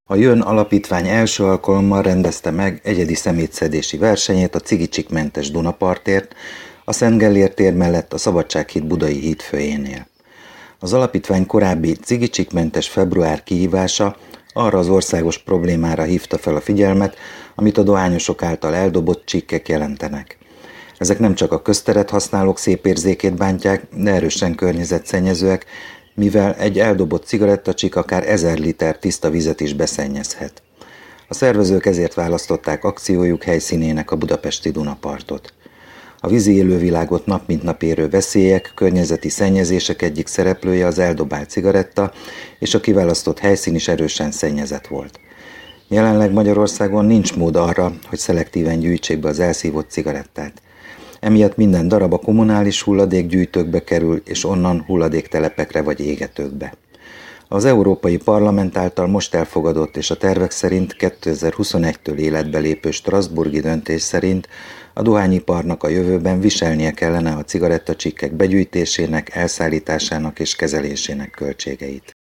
A Jön alapítvány első alkalommal rendezte meg egyedi szemétszedési versenyét a cigicsikmentes Dunapartért, a Szent Gellér tér mellett a Szabadsághíd budai hídfőjénél. Az alapítvány korábbi cigicsikmentes február kihívása arra az országos problémára hívta fel a figyelmet, amit a dohányosok által eldobott csikkek jelentenek. Ezek nem csak a közteret használók szép érzékét bántják, de erősen környezetszennyezőek, mivel egy eldobott cigarettacsik akár 1000 liter tiszta vizet is beszennyezhet. A szervezők ezért választották akciójuk helyszínének a budapesti Dunapartot. A vízi élővilágot nap mint nap érő veszélyek, környezeti szennyezések egyik szereplője az eldobált cigaretta, és a kiválasztott helyszín is erősen szennyezett volt. Jelenleg Magyarországon nincs mód arra, hogy szelektíven gyűjtsék be az elszívott cigarettát. Emiatt minden darab a kommunális hulladékgyűjtőkbe kerül, és onnan hulladéktelepekre vagy égetőkbe. Az Európai Parlament által most elfogadott és a tervek szerint 2021-től életbe lépő strasbourgi döntés szerint a dohányiparnak a jövőben viselnie kellene a cigarettacsikkek begyűjtésének, elszállításának és kezelésének költségeit.